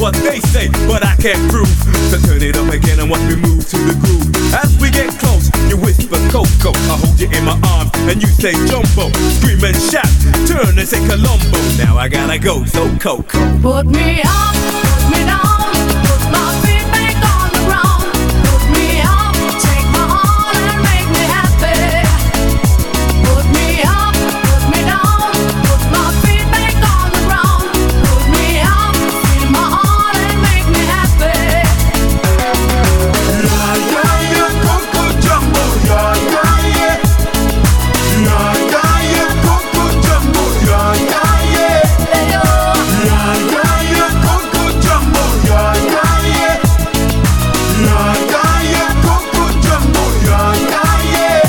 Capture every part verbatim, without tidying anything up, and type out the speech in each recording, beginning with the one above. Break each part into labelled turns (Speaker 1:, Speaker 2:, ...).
Speaker 1: what they say, but I can't prove. So turn it up again and watch me move to the groove. As we get close, you whisper Coco, I hold you in my arms and you say Jumbo. Scream and shout, turn and say Colombo. Now I gotta go, so Coco.
Speaker 2: Put me up, put me down, put my feet back on the ground. Put me up, take my heart and make me happy. Put me up, put me down, put my feet back on the ground. Put me up, feel my heart and make me happy.
Speaker 3: Yeah, yeah, yeah, Coco Jumbo, yeah, yeah, yeah. Yeah, yeah, yeah, Coco Jumbo, yeah, yeah, yeah. Yeah, yeah, yeah, Coco Jumbo, yeah, yeah, yeah. Yeah, yeah, yeah, Coco Jumbo, yeah, yeah, yeah.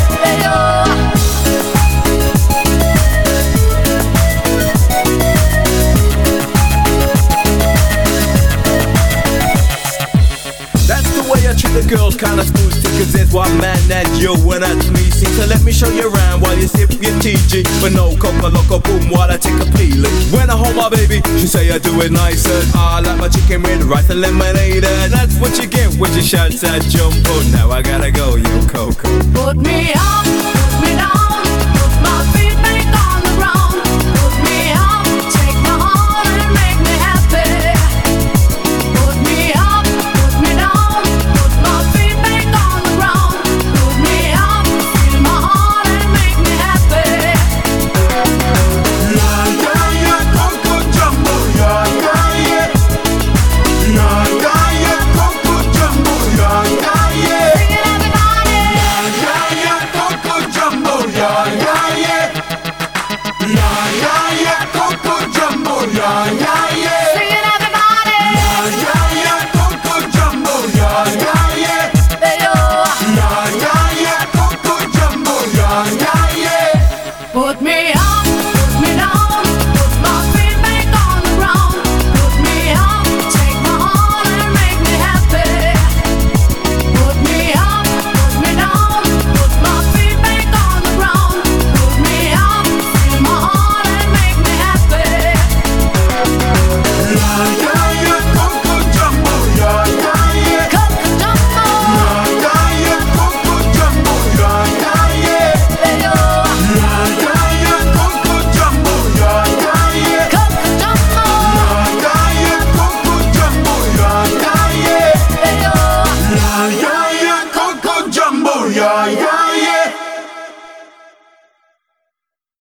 Speaker 1: That's the way I treat the girls, kinda smooth. Cause there's one man that you and that's me. See, so let me show you around while you sip your T G. But no coca loco boom while I take a peeling. When I hold my baby, she say I do it nicer. I like my chicken with rice and lemonade. And that's what you get when you shout that Jumbo. Now I gotta go, yo Coco.
Speaker 2: Put me up,